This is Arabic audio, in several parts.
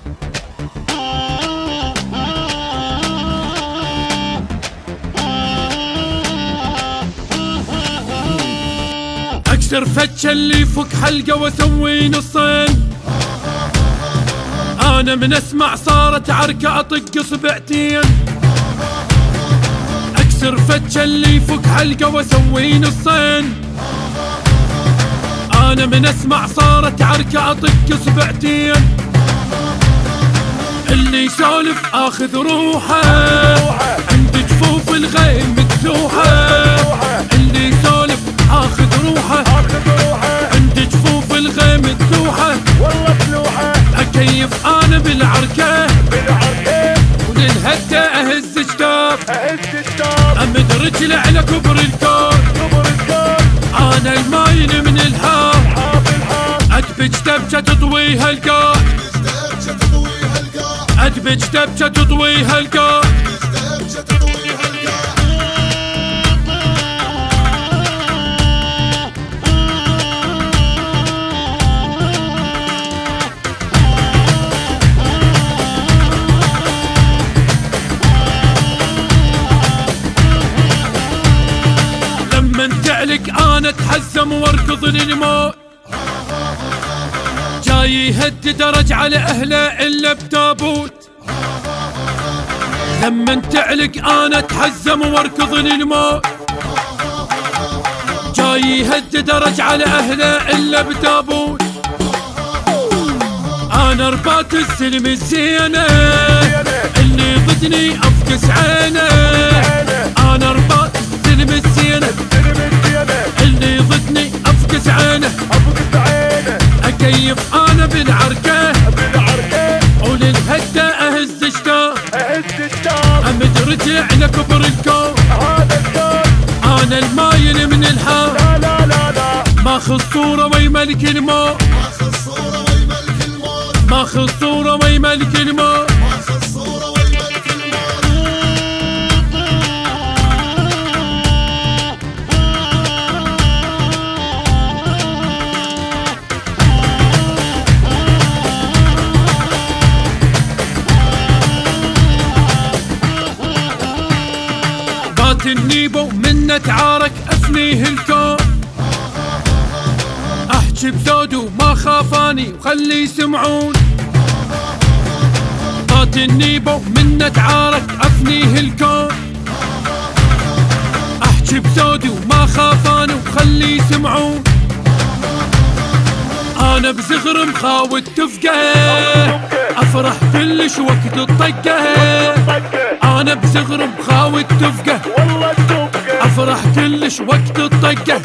اكسر فتشة اللي يفك حلقة واسوي نصين. انا من اسمع صارت عركة اطق صبعتين. اكسر فتشة اللي يفك حلقة واسوي نصين. انا من اسمع صارت عركة اطق صبعتين. اللي يسولف اخذ روحه عند جفوف الغيم متلوحة. اللي يسولف اخذ روحه عند جفوف الغيم متلوحة. والله تلوحة اكيف انا بالعركة وللهدة اهز جدار. امد رجلي على كبر الكور. انا الماين من الهار ادبج دبجة تطويها القاع. ادبج دبجة تطويها القاع. لما تعلق انا اتحزم واركض للموت. جاي يهدد ارجع على اهله الا بتابوت. لما تعلق انا اتحزم واركض للموت. جاي يهدد ارجع على اهله الا بتابوت. انا رباط السلم الزينه اللي ضدني افكس عينه. انا رباط السلم الزينه اللي ضدني افكس عينه. اكيف انا بالعركه وللهدة اهز جدار. امد رجع على كبر الكون. انا المايل من الهار ماخذ صورة وي ملك الموت. ماخذ صورة وي ملك الموت. النيبو من اتعارك افنيه الكون. احجي بزودو ما خافاني وخلي يسمعون. طات النيبو من اتعارك افنيه الكون. احجي بزودو ما خافاني وخلي يسمعون. انا بزغر مخاوت تفقه افرح كلش وقت الطقه. انا بزغر مخاوت تفقه افرح كلش وقت الطقه.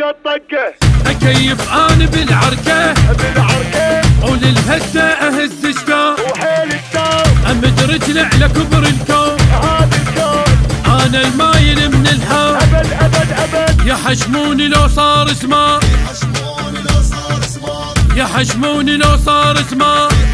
اكيف انا بالعركه وللهدة اهز جدار. امد رجلي على كبر الكون. انا المايل من الهار يحجموني لو صار زمان. يحجموني لو صار زمان.